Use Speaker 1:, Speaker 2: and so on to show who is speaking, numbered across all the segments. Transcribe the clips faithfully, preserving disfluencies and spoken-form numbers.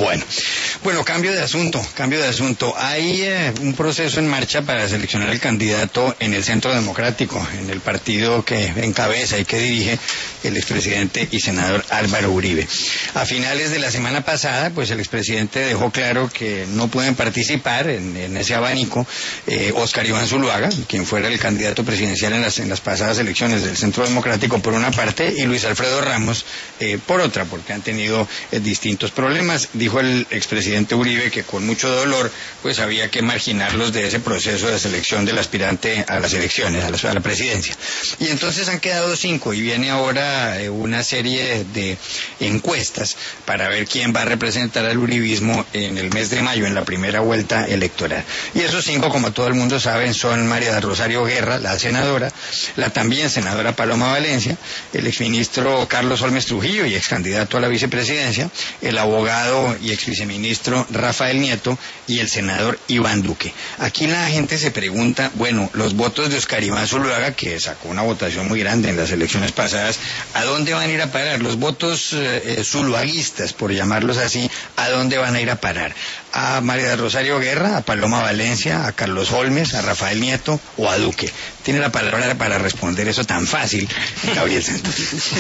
Speaker 1: Bueno, bueno, cambio de asunto, cambio de asunto. Hay eh, un proceso en marcha para seleccionar el candidato en el Centro Democrático, en el partido que encabeza y que dirige el expresidente y senador Álvaro Uribe. A finales de la semana pasada, pues el expresidente dejó claro que no pueden participar en, en ese abanico eh, Óscar Iván Zuluaga, quien fuera el candidato presidencial en las, en las pasadas elecciones del Centro Democrático por una parte, y Luis Alfredo Ramos eh, por otra, porque han tenido eh, distintos problemas. Dijo el expresidente Uribe que con mucho dolor pues había que marginarlos de ese proceso de selección del aspirante a las elecciones, a la, a la presidencia. Y entonces han quedado cinco y viene ahora eh, una serie de encuestas para ver quién va a representar al uribismo en el mes de mayo, en la primera vuelta electoral. Y esos cinco, como todo el mundo sabe, son María del Rosario Guerra, la senadora, la también senadora Paloma Valencia, el exministro Carlos Holmes Trujillo y ex candidato a la vicepresidencia, el abogado y ex viceministro Rafael Nieto y el senador Iván Duque. Aquí la gente se pregunta, bueno, los votos de Óscar Iván Zuluaga, que sacó una votación muy grande en las elecciones pasadas, ¿a dónde van a ir a parar? Los votos eh, zuluaguistas, por llamarlos así, ¿a dónde van a ir a parar? ¿A María del Rosario Guerra, a Paloma Valencia, a Carlos Holmes, a Rafael Nieto o a Duque? Tiene la palabra para responder eso tan fácil, Gabriel Santos.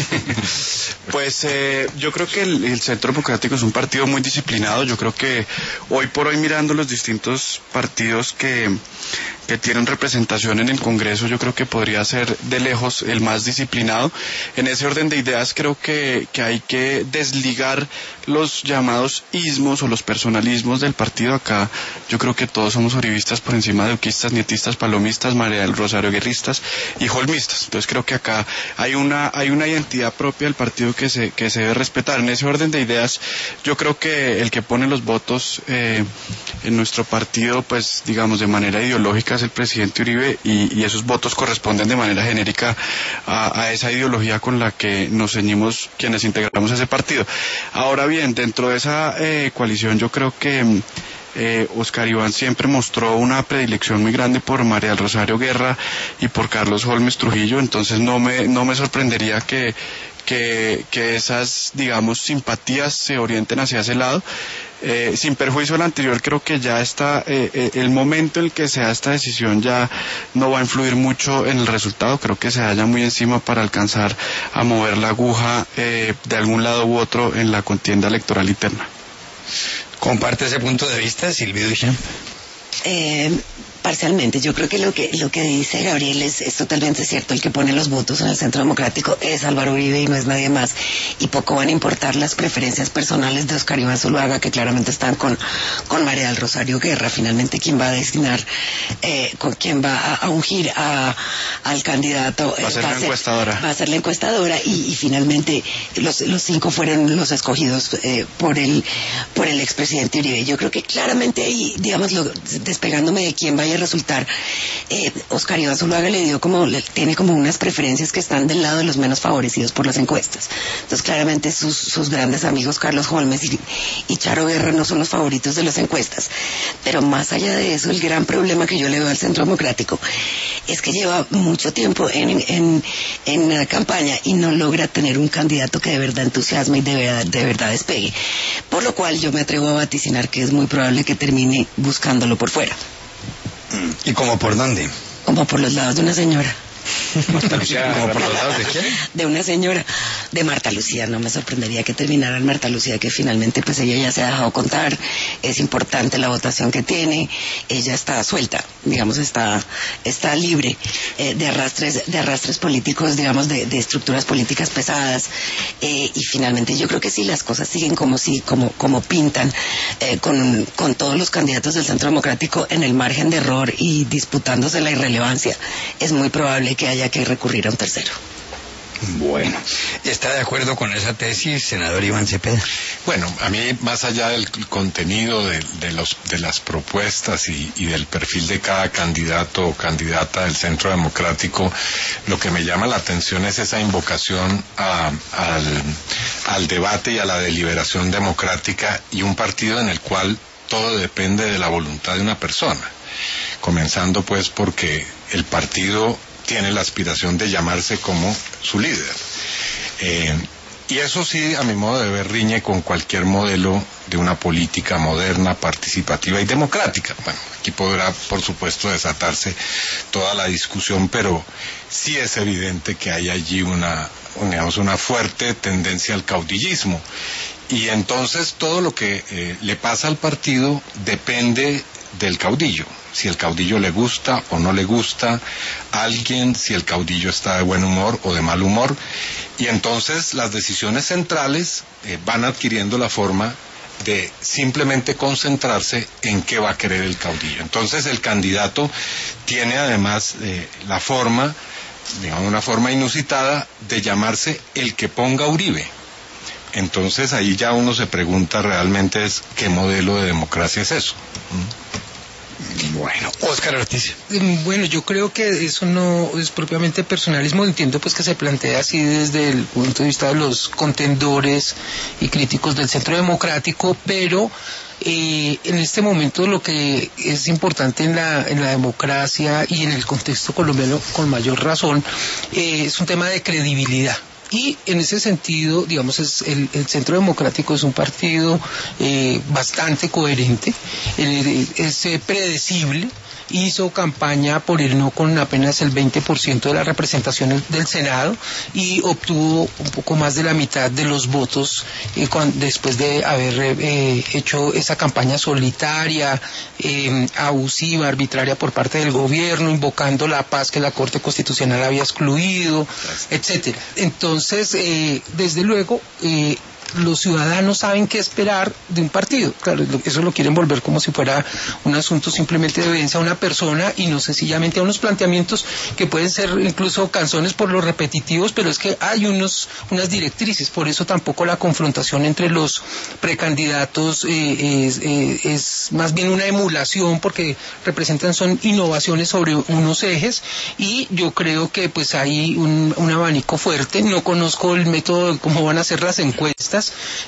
Speaker 2: Pues eh, yo creo que el, el Centro Democrático es un partido muy disciplinado. Yo creo que hoy por hoy, mirando los distintos partidos que, que tienen representación en el Congreso, yo creo que podría ser de lejos el más disciplinado. En ese orden de ideas creo que, que hay que desligar los llamados ismos o los personalismos del partido. Acá yo creo que todos somos uribistas por encima de duquistas, nietistas, palomistas, María del Rosario guerristas y holmistas. Entonces creo que acá hay una hay una identidad propia del partido que se que se debe respetar. En ese orden de ideas, yo creo que el que pone los votos eh, en nuestro partido, pues digamos de manera ideológica, es el presidente Uribe, y, y esos votos corresponden de manera genérica a, a esa ideología con la que nos ceñimos quienes integramos ese partido. Ahora bien, dentro de esa eh, coalición, yo creo que Eh, Óscar Iván siempre mostró una predilección muy grande por María del Rosario Guerra y por Carlos Holmes Trujillo, entonces no me no me sorprendería que que, que esas, digamos, simpatías se orienten hacia ese lado. Eh, sin perjuicio del anterior, creo que ya está eh, eh, el momento en el que se da esta decisión ya no va a influir mucho en el resultado. Creo que se halla muy encima para alcanzar a mover la aguja eh, de algún lado u otro en la contienda electoral interna.
Speaker 1: ¿Comparte ese punto de vista, Silvia Duchamp?
Speaker 3: Eh, parcialmente. Yo creo que lo que lo que dice Gabriel es, es totalmente cierto. El que pone los votos en el Centro Democrático es Álvaro Uribe y no es nadie más. Y poco van a importar las preferencias personales de Óscar Iván Zuluaga, que claramente están con, con María del Rosario Guerra. Finalmente, ¿quién va a designar, eh, con quién va a, a ungir a, al candidato?
Speaker 2: Va a ser la encuestadora.
Speaker 3: Va a ser la encuestadora y, y finalmente los, los cinco fueron los escogidos eh, por el por el expresidente Uribe. Yo creo que claramente ahí, digamos, lo, despegándome de quién vaya a resultar, eh, Óscar Iván Zuluaga le dio como, le, tiene como unas preferencias que están del lado de los menos favorecidos por las encuestas. Entonces claramente sus, sus grandes amigos Carlos Holmes y, y Charo Guerra no son los favoritos de las encuestas. Pero más allá de eso, el gran problema que yo le veo al Centro Democrático es que lleva mucho tiempo en, en, en la campaña y no logra tener un candidato que de verdad entusiasme y de verdad, de verdad despegue. Por lo cual yo me atrevo a vaticinar que es muy probable que termine buscándolo por fuera.
Speaker 1: ¿Y como por dónde?
Speaker 3: Como por los lados de una señora.
Speaker 1: Marta Lucía, ¿como por los lados de quién?
Speaker 3: De una señora, de Marta Lucía. No me sorprendería que terminara en Marta Lucía, que finalmente pues ella ya se ha dejado contar. Es importante la votación que tiene. Ella está suelta, digamos, está está libre eh, de arrastres de arrastres políticos, digamos, de, de estructuras políticas pesadas. Eh, y finalmente yo creo que si las cosas siguen como si como como pintan, eh, con, con todos los candidatos del Centro Democrático en el margen de error y disputándose la irrelevancia, es muy probable que haya que recurrir a un tercero.
Speaker 1: Bueno, ¿está de acuerdo con esa tesis, senador Iván Cepeda?
Speaker 4: Bueno, a mí, más allá del contenido de, de, los, de las propuestas y, y del perfil de cada candidato o candidata del Centro Democrático, lo que me llama la atención es esa invocación a, al, al debate y a la deliberación democrática, y un partido en el cual todo depende de la voluntad de una persona, comenzando pues porque el partido tiene la aspiración de llamarse como su líder. Eh, Y eso sí, a mi modo de ver, riñe con cualquier modelo de una política moderna, participativa y democrática. Bueno, aquí podrá, por supuesto, desatarse toda la discusión, pero sí es evidente que hay allí una, digamos, una fuerte tendencia al caudillismo. Y entonces todo lo que eh, le pasa al partido depende del caudillo. Si el caudillo le gusta o no le gusta a alguien, si el caudillo está de buen humor o de mal humor, y entonces las decisiones centrales eh, van adquiriendo la forma de simplemente concentrarse en qué va a querer el caudillo. Entonces el candidato tiene además eh, la forma, digamos una forma inusitada, de llamarse el que ponga Uribe. Entonces ahí ya uno se pregunta realmente es qué modelo de democracia es eso. ¿Mm?
Speaker 1: Bueno, Óscar Ortiz.
Speaker 5: Bueno, yo creo que eso no es propiamente personalismo, entiendo pues que se plantea así desde el punto de vista de los contendores y críticos del Centro Democrático, pero eh, en este momento lo que es importante en la, en la democracia y en el contexto colombiano con mayor razón eh, es un tema de credibilidad. Y en ese sentido, digamos, es el, el Centro Democrático es un partido eh, bastante coherente, eh, es eh, predecible, hizo campaña por el no con apenas el veinte por ciento de la representación del Senado y obtuvo un poco más de la mitad de los votos eh, cuando, después de haber eh, hecho esa campaña solitaria, eh, abusiva, arbitraria por parte del gobierno, invocando la paz que la Corte Constitucional había excluido, etcétera. Entonces, eh, desde luego, eh, los ciudadanos saben qué esperar de un partido. Claro, eso lo quieren volver como si fuera un asunto simplemente de obediencia a una persona y no sencillamente a unos planteamientos que pueden ser incluso canzones por los repetitivos, pero es que hay unos unas directrices. Por eso tampoco la confrontación entre los precandidatos eh, es, eh, es más bien una emulación, porque representan son innovaciones sobre unos ejes, y yo creo que pues hay un, un abanico fuerte. No conozco el método de cómo van a ser las encuestas,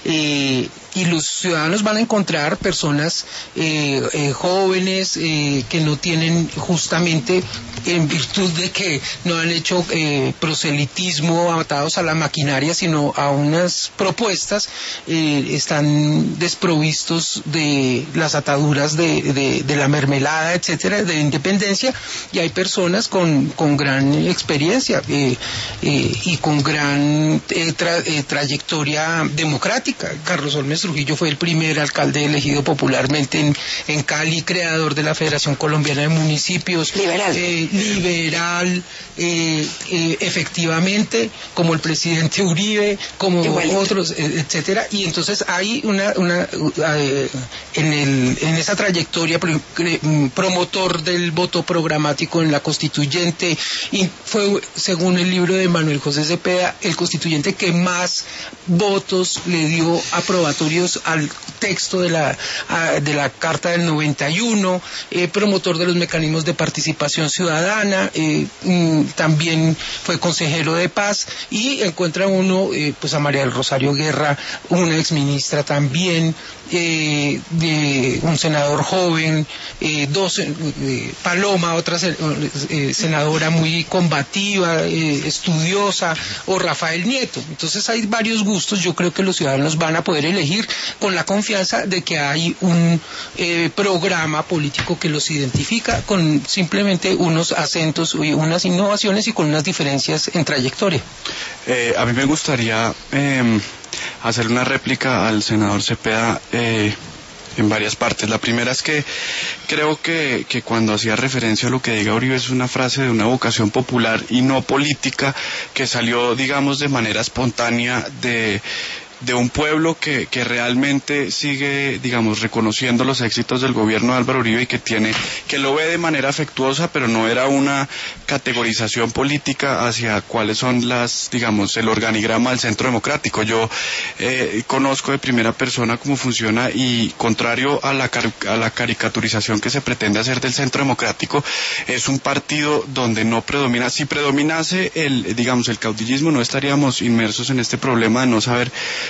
Speaker 5: Eh, y los ciudadanos van a encontrar personas eh, eh, jóvenes eh, que no tienen, justamente en virtud de que no han hecho eh, proselitismo atados a la maquinaria, sino a unas propuestas, eh, están desprovistos de las ataduras de, de, de la mermelada, etcétera, de independencia, y hay personas con, con gran experiencia eh, eh, y con gran eh, tra, eh, trayectoria democrática. Carlos Holmes Trujillo fue el primer alcalde elegido popularmente en, en Cali, creador de la Federación Colombiana de Municipios,
Speaker 3: liberal,
Speaker 5: eh, liberal eh, eh, efectivamente, como el presidente Uribe, como Igualito. otros, eh, etcétera. Y entonces hay una, una eh, en, el, en esa trayectoria pro, promotor del voto programático en la constituyente, y fue, según el libro de Manuel José Cepeda, el constituyente que más votos le dio aprobatorios al texto de la, a, de la Carta del noventa y uno, eh, promotor de los mecanismos de participación ciudadana, eh, mm, también fue consejero de paz, y encuentra uno eh, pues a María del Rosario Guerra, una exministra también, eh, de un senador joven, eh, dos, eh, Paloma, otra eh, senadora muy combativa, eh, estudiosa, o Rafael Nieto. Entonces hay varios gustos. Yo creo que los ciudadanos van a poder elegir con la confianza de que hay un eh, programa político que los identifica, con simplemente unos acentos y unas innovaciones y con unas diferencias en trayectoria.
Speaker 2: Eh, a mí me gustaría eh, hacer una réplica al senador Cepeda eh, en varias partes. La primera es que creo que, que cuando hacía referencia a lo que diga Uribe es una frase de una vocación popular y no política, que salió, digamos, de manera espontánea de de un pueblo que, que realmente sigue, digamos, reconociendo los éxitos del gobierno de Álvaro Uribe, y que tiene, que lo ve de manera afectuosa, pero no era una categorización política hacia cuáles son las, digamos, el organigrama del Centro Democrático. Yo eh, conozco de primera persona cómo funciona, y contrario a la, a la caricaturización que se pretende hacer del Centro Democrático, es un partido donde no predomina. Si predominase el, digamos, el caudillismo, no estaríamos inmersos en este problema de no saber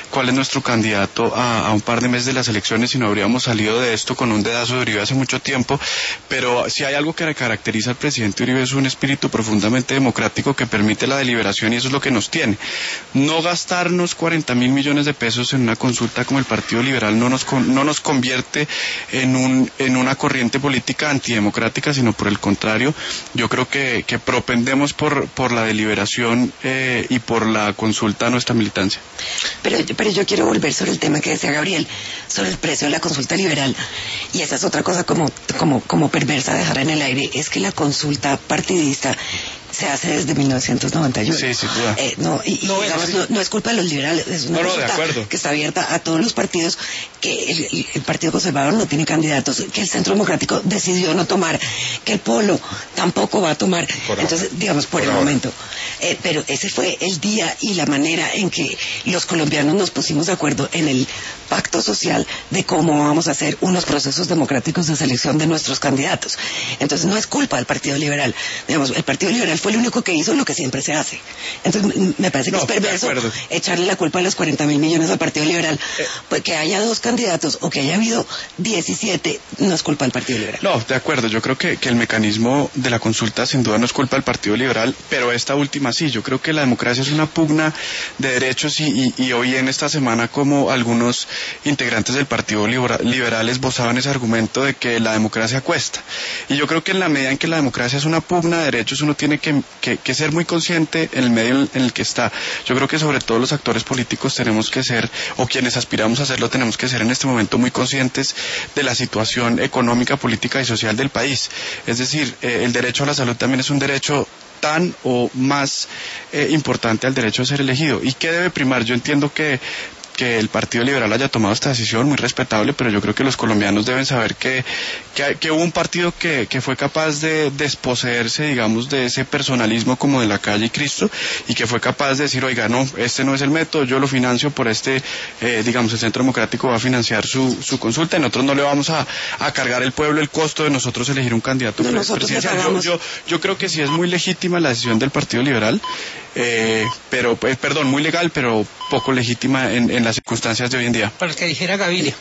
Speaker 2: cuál es nuestro candidato a, a un par de meses de las elecciones y no habríamos salido de esto con un dedazo de Uribe hace mucho tiempo, pero si hay algo que caracteriza al presidente Uribe es un espíritu profundamente democrático que permite la deliberación y eso es lo que nos tiene. No gastarnos cuarenta mil millones de pesos en una consulta como el Partido Liberal no nos, no nos convierte en, un, en una corriente política antidemocrática, sino por el contrario, yo creo que, que propendemos por, por la deliberación eh, y por la consulta a nuestra militancia.
Speaker 3: Pero, pero yo quiero volver sobre el tema que decía Gabriel, sobre el precio de la consulta liberal, y esa es otra cosa como, como, como perversa dejar en el aire, es que la consulta partidista se hace desde mil novecientos noventa y uno.
Speaker 2: Sí, sí, claro.
Speaker 3: Eh, no, y, y
Speaker 5: no,
Speaker 3: digamos,
Speaker 5: sí.
Speaker 3: no, no es culpa de los liberales, es una
Speaker 2: no, no,
Speaker 3: consulta que está abierta a todos los partidos, que el, el, el Partido Conservador no tiene candidatos, que el Centro Democrático decidió no tomar, que el Polo tampoco va a tomar, por entonces, ahora. digamos, por, por el ahora. momento. Eh, pero ese fue el día y la manera en que los colombianos nos pusimos de acuerdo en el pacto social de cómo vamos a hacer unos procesos democráticos de selección de nuestros candidatos. Entonces no es culpa del Partido Liberal. Digamos, el Partido Liberal fue el único que hizo lo que siempre se hace. Entonces me parece que no, es perverso echarle la culpa de los cuarenta mil millones al Partido Liberal. Eh, pues que haya dos candidatos o que haya habido diecisiete no es culpa del Partido Liberal.
Speaker 2: No, de acuerdo. Yo creo que, que el mecanismo de la consulta sin duda no es culpa del Partido Liberal, pero esta última sí. Yo creo que la democracia es una pugna de derechos y, y, y hoy en esta semana como algunos integrantes del Partido Liberal esbozaban ese argumento de que la democracia cuesta. Y yo creo que en la medida en que la democracia es una pugna de derechos uno tiene que, que, que ser muy consciente en el medio en el que está. Yo creo que sobre todo los actores políticos tenemos que ser, o quienes aspiramos a hacerlo, tenemos que ser en este momento muy conscientes de la situación económica, política y social del país. Es decir, eh, el derecho a la salud también es un derecho tan o más eh, importante al derecho a ser elegido. ¿Y qué debe primar? Yo entiendo que que el Partido Liberal haya tomado esta decisión, muy respetable, pero yo creo que los colombianos deben saber que, que, que hubo un partido que, que fue capaz de desposeerse, digamos, de ese personalismo como de la calle y Cristo, y que fue capaz de decir, oiga, no, este no es el método, yo lo financio por este, eh, digamos, el Centro Democrático va a financiar su, su consulta, y nosotros no le vamos a, a cargar al pueblo el costo de nosotros elegir un candidato
Speaker 3: no,
Speaker 2: presidencial. Yo, yo, yo creo que sí es muy legítima la decisión del Partido Liberal, eh, pero, pues, perdón, muy legal, pero poco legítima en, en las circunstancias de hoy en día.
Speaker 5: Para el que dijera Gaviria.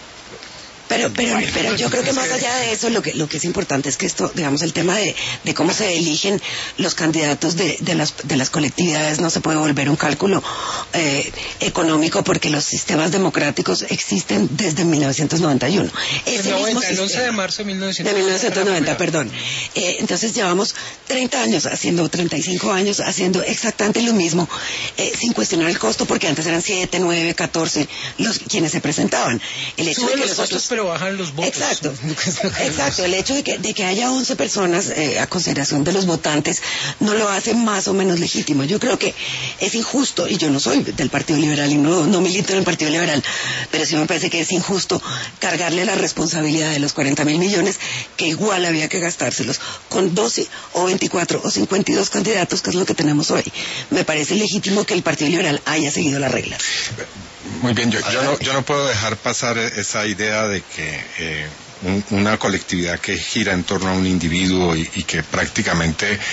Speaker 3: Pero, pero, pero yo creo que más allá de eso, lo que, lo que es importante es que esto, digamos, el tema de, de cómo se eligen los candidatos de, de, las, de las colectividades no se puede volver un cálculo eh, económico porque los sistemas democráticos existen desde mil novecientos noventa y uno. Ese
Speaker 5: noventa,
Speaker 3: mismo
Speaker 5: el
Speaker 3: sistema,
Speaker 5: once de marzo de mil novecientos noventa.
Speaker 3: De mil novecientos noventa, perdón. Eh, entonces llevamos treinta años haciendo, treinta y cinco años haciendo exactamente lo mismo, eh, sin cuestionar el costo, porque antes eran siete, nueve, catorce los quienes se presentaban. El hecho
Speaker 5: Suben
Speaker 3: de que
Speaker 5: los costos, pero bajan los votos.
Speaker 3: Exacto, exacto. El hecho de que, de que haya once personas eh, a consideración de los votantes no lo hace más o menos legítimo. Yo creo que es injusto, y yo no soy del Partido Liberal y no, no milito en el Partido Liberal, pero sí me parece que es injusto cargarle la responsabilidad de los cuarenta mil millones, que igual había que gastárselos con doce o veinticuatro o cincuenta y dos candidatos, que es lo que tenemos hoy. Me parece legítimo que el Partido Liberal haya seguido las reglas.
Speaker 4: Muy bien, yo, yo, no, yo no puedo dejar pasar esa idea de que eh, un, una colectividad que gira en torno a un individuo y, y que prácticamente eh,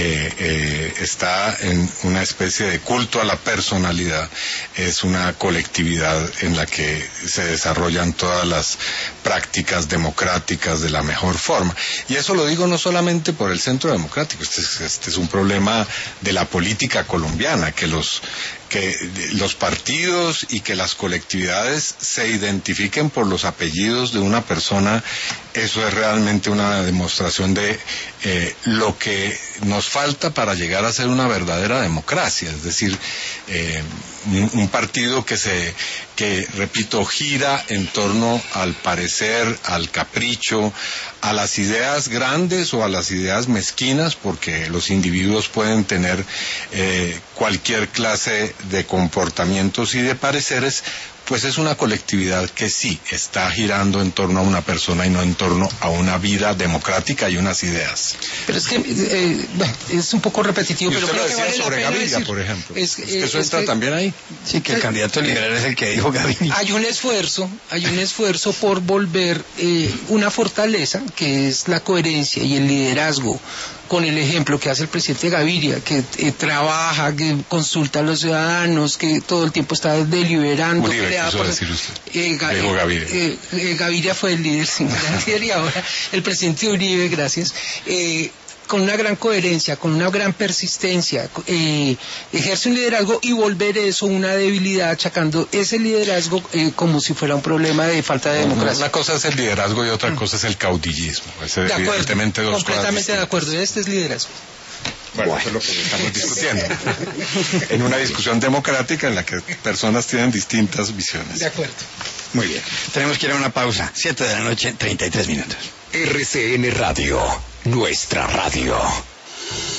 Speaker 4: eh, está en una especie de culto a la personalidad es una colectividad en la que se desarrollan todas las prácticas democráticas de la mejor forma. Y eso lo digo no solamente por el Centro Democrático, este es, este es un problema de la política colombiana, que los que los partidos y que las colectividades se identifiquen por los apellidos de una persona, eso es realmente una demostración de eh, lo que nos falta para llegar a ser una verdadera democracia, es decir, eh, un, un partido que se, que repito, gira en torno al parecer, al capricho, a las ideas grandes o a las ideas mezquinas, porque los individuos pueden tener eh, cualquier clase de comportamientos y de pareceres, pues es una colectividad que sí está girando en torno a una persona y no en torno a una vida democrática y unas ideas.
Speaker 5: Pero es que eh, bueno, es un poco repetitivo,
Speaker 4: y
Speaker 5: pero
Speaker 4: usted
Speaker 5: creo
Speaker 4: lo
Speaker 5: que
Speaker 4: decía
Speaker 5: vale
Speaker 4: sobre
Speaker 5: la pena
Speaker 4: Gaviria,
Speaker 5: decir.
Speaker 4: por ejemplo.
Speaker 5: Es,
Speaker 4: es que
Speaker 5: eh,
Speaker 4: eso
Speaker 5: es
Speaker 4: está
Speaker 5: que,
Speaker 4: también ahí.
Speaker 1: Sí, que el candidato liberal es el que dijo Gaviria.
Speaker 5: Hay un esfuerzo, hay un esfuerzo por volver eh, una fortaleza, que es la coherencia y el liderazgo con el ejemplo que hace el presidente Gaviria, que eh, trabaja, que consulta a los ciudadanos, que todo el tiempo está deliberando.
Speaker 4: Uribe, quiso
Speaker 5: por...
Speaker 4: decir usted.
Speaker 5: Eh, Ga...
Speaker 4: Diego Gaviria.
Speaker 5: Eh, eh, Gaviria fue el líder, sí, el líder, y ahora el presidente Uribe, gracias. Eh, con una gran coherencia, con una gran persistencia, eh, ejerce un liderazgo y volver eso una debilidad, achacando ese liderazgo eh, como si fuera un problema de falta de democracia.
Speaker 4: Una cosa es el liderazgo y otra cosa es el caudillismo. Ese
Speaker 5: de acuerdo,
Speaker 4: evidentemente dos
Speaker 5: completamente de acuerdo, este es liderazgo.
Speaker 4: Bueno, bueno, eso es lo que estamos discutiendo. En una discusión democrática en la que personas tienen distintas visiones.
Speaker 5: De acuerdo.
Speaker 1: Muy bien. Tenemos que ir a una pausa. Siete de la noche, treinta y tres minutos.
Speaker 6: R C N Radio, nuestra radio.